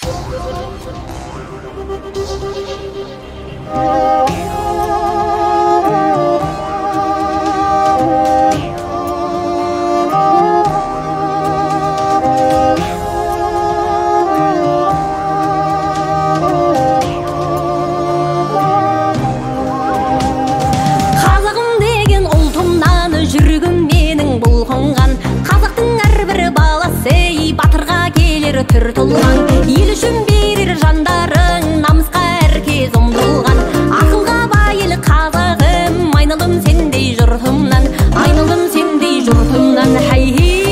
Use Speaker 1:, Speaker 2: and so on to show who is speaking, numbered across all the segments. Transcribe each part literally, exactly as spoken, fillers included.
Speaker 1: Түр тұлған ел үшін берер жандарың, намысқа әркез ұмтылған. Ақылға байыл қазағым, айналым сендей жұртымнан, айналым сендей жұртымнан. Хай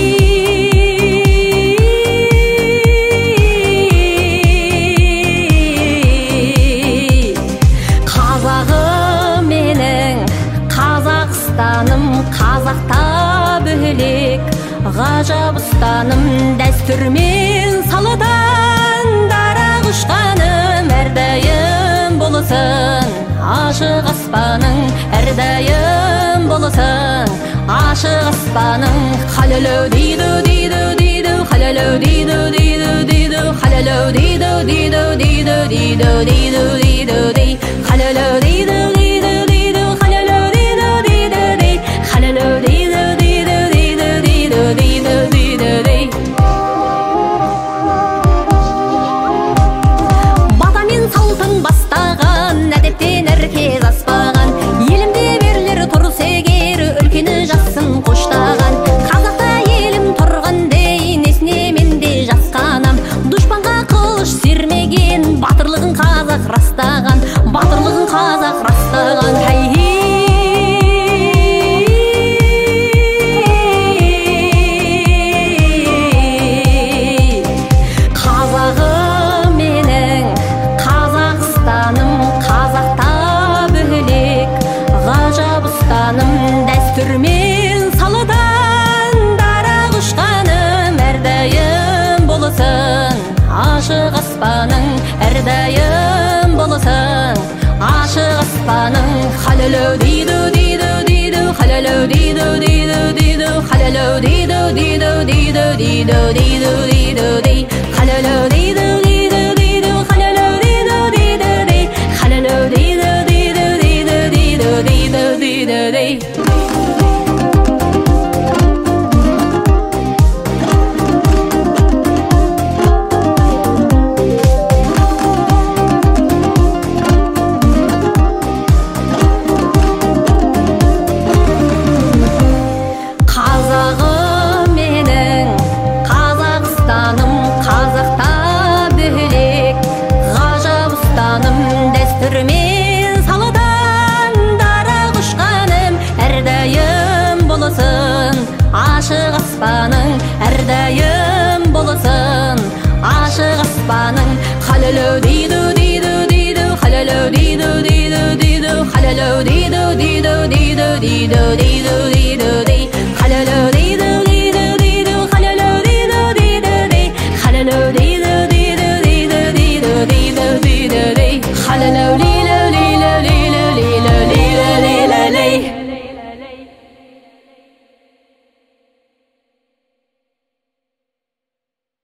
Speaker 1: қазағым менің, Қазақстаным, қазақта бөлек ғажап ұстаным, дәстүрмен салыдан дарақ ұшқаным. Әрдайым болсын ашық аспаның, әрдайым болсын ашық аспаның. Халалау дейді дейді дейді, халалау дейді дейді дейді, халалау дейді дейді дейді дейді дейді дейді дейді, халалау дейді дейді дейді, халалау дейді дейді дейді, халалау дейді дейді дейді дейді дейді дейді. Батамен салтын бастаған, әдептен әркез аспаған, елімде берлер тұрыс егер, үлкені жассын қоштаған. Қазақта елім тұрған дейін, есіне менде жасқанам. Дұшпанға қылыш сермеген, батырлығын қазақ растаған, батырлығын қазақ растаған. Дәстүрмен салыдан дарақ ұшқаным, әрдайым болсын ашық аспаның, әрдайым болсын ашық аспаның. Халалау дейді дейді дейді, халалау дейді дейді дейді, халалау дейді дейді дейді дейді дейді дейді дейді, халалау дейді дейді дейді, халалау дейді дейді дейді, халалау дейді дейді дейді дейді дейді дейді дейді. Дәстүрмен салыдан дарақ ұшқаным, әрдайым болсын ашық аспаның, әрдайым болсын ашық аспаның. Халалау дейді дейді дейді, халалау дейді дейді дейді, халалау дейді дейді дейді дейді дейді дейді дейді, халалау